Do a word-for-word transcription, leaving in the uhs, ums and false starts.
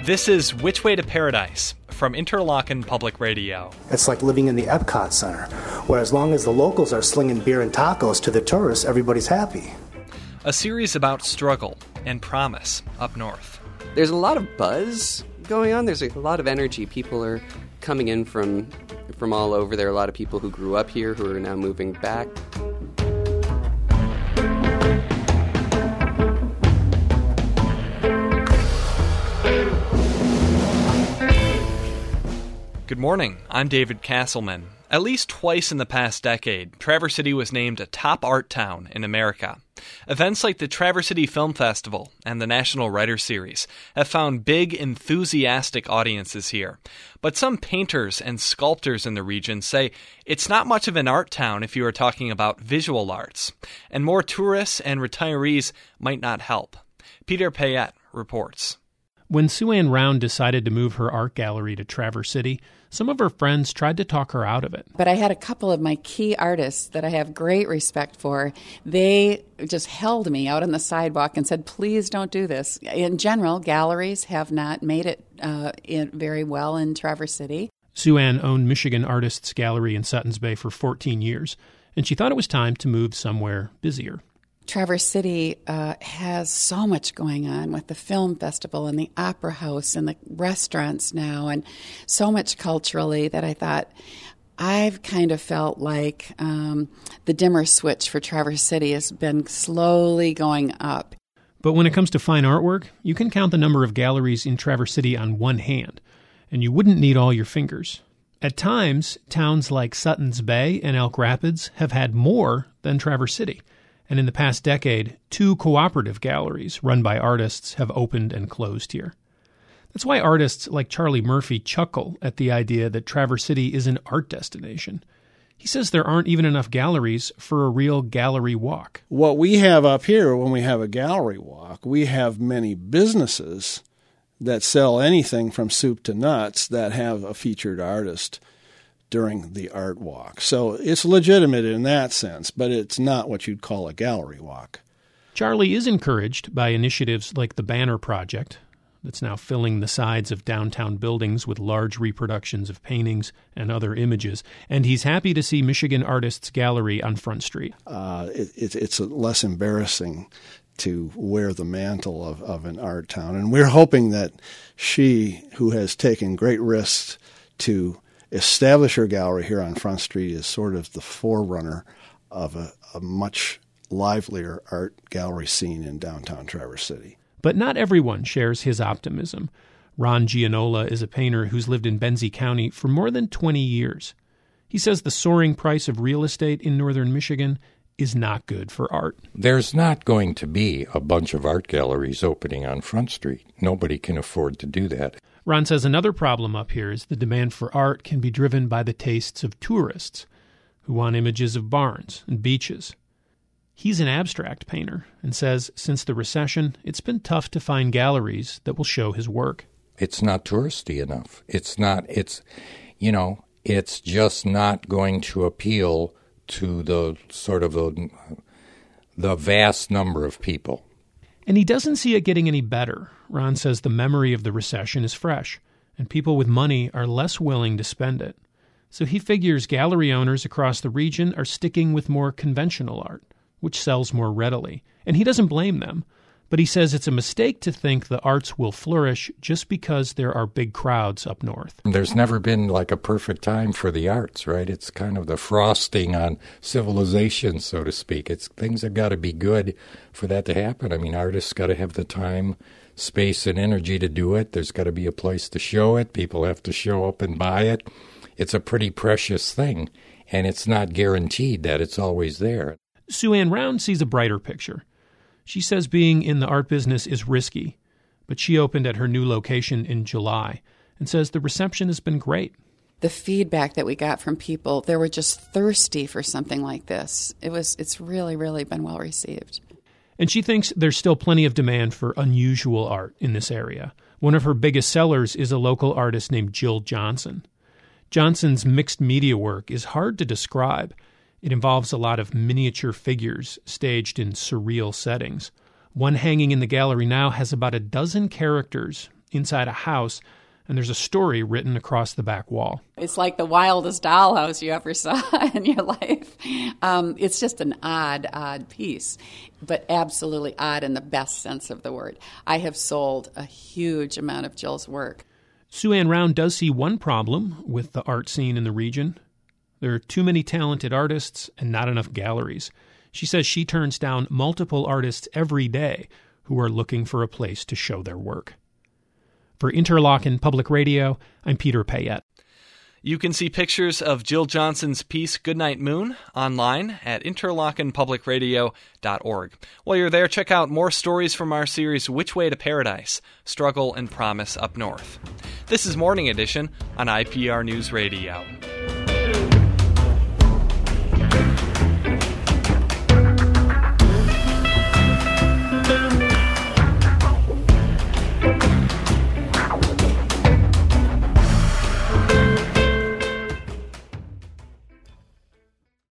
This is Which Way to Paradise from Interlochen Public Radio. It's like living in the Epcot Center, where as long as the locals are slinging beer and tacos to the tourists, everybody's happy. A series about struggle and promise up north. There's a lot of buzz going on. There's a lot of energy. People are coming in from from all over. There are a lot of people who grew up here who are now moving back. Good morning, I'm David Castleman. At least twice in the past decade, Traverse City was named a top art town in America. Events like the Traverse City Film Festival and the National Writers Series have found big, enthusiastic audiences here. But some painters and sculptors in the region say it's not much of an art town if you are talking about visual arts, and more tourists and retirees might not help. Peter Payette reports. When Sue Ann Round decided to move her art gallery to Traverse City, some of her friends tried to talk her out of it. But I had a couple of my key artists that I have great respect for. They just held me out on the sidewalk and said, please don't do this. In general, galleries have not made it uh, in very well in Traverse City. Sue Ann owned Michigan Artists Gallery in Suttons Bay for fourteen years, and she thought it was time to move somewhere busier. Traverse City uh, has so much going on with the film festival and the opera house and the restaurants now, and so much culturally that I thought I've kind of felt like um, the dimmer switch for Traverse City has been slowly going up. But when it comes to fine artwork, you can count the number of galleries in Traverse City on one hand, and you wouldn't need all your fingers. At times, towns like Suttons Bay and Elk Rapids have had more than Traverse City. And in the past decade, two cooperative galleries run by artists have opened and closed here. That's why artists like Charlie Murphy chuckle at the idea that Traverse City is an art destination. He says there aren't even enough galleries for a real gallery walk. What we have up here when we have a gallery walk, we have many businesses that sell anything from soup to nuts that have a featured artist during the art walk. So it's legitimate in that sense, but it's not what you'd call a gallery walk. Charlie is encouraged by initiatives like the Banner Project, that's now filling the sides of downtown buildings with large reproductions of paintings and other images, and he's happy to see Michigan Artists Gallery on Front Street. Uh, it, it, it's less embarrassing to wear the mantle of, of an art town, and we're hoping that she, who has taken great risks to establish her gallery here on Front Street, is sort of the forerunner of a, a much livelier art gallery scene in downtown Traverse City. But not everyone shares his optimism. Ron Gianola is a painter who's lived in Benzie County for more than twenty years. He says the soaring price of real estate in northern Michigan is not good for art. There's not going to be a bunch of art galleries opening on Front Street. Nobody can afford to do that. Ron says another problem up here is the demand for art can be driven by the tastes of tourists who want images of barns and beaches. He's an abstract painter and says since the recession, it's been tough to find galleries that will show his work. It's not touristy enough. It's not, it's, you know, it's just not going to appeal to the sort of the, the vast number of people. And he doesn't see it getting any better. Ron says the memory of the recession is fresh, and people with money are less willing to spend it. So he figures gallery owners across the region are sticking with more conventional art, which sells more readily. And he doesn't blame them. But he says it's a mistake to think the arts will flourish just because there are big crowds up north. There's never been like a perfect time for the arts, right? It's kind of the frosting on civilization, so to speak. It's things have got to be good for that to happen. I mean, artists got to have the time, space, and energy to do it. There's got to be a place to show it. People have to show up and buy it. It's a pretty precious thing, and it's not guaranteed that it's always there. Sue Ann Round sees a brighter picture. She says being in the art business is risky, but she opened at her new location in July and says the reception has been great. The feedback that we got from people, they were just thirsty for something like this. It was, it's really, really been well received. And she thinks there's still plenty of demand for unusual art in this area. One of her biggest sellers is a local artist named Jill Johnson. Johnson's mixed media work is hard to describe. It involves a lot of miniature figures staged in surreal settings. One hanging in the gallery now has about a dozen characters inside a house, and there's a story written across the back wall. It's like the wildest dollhouse you ever saw in your life. Um, it's just an odd, odd piece, but absolutely odd in the best sense of the word. I have sold a huge amount of Jill's work. Sue Ann Round does see one problem with the art scene in the region. There are too many talented artists and not enough galleries. She says she turns down multiple artists every day who are looking for a place to show their work. For Interlochen Public Radio, I'm Peter Payette. You can see pictures of Jill Johnson's piece Goodnight Moon online at interlochen public radio dot org. While you're there, check out more stories from our series Which Way to Paradise? Struggle and Promise Up North. This is Morning Edition on I P R News Radio.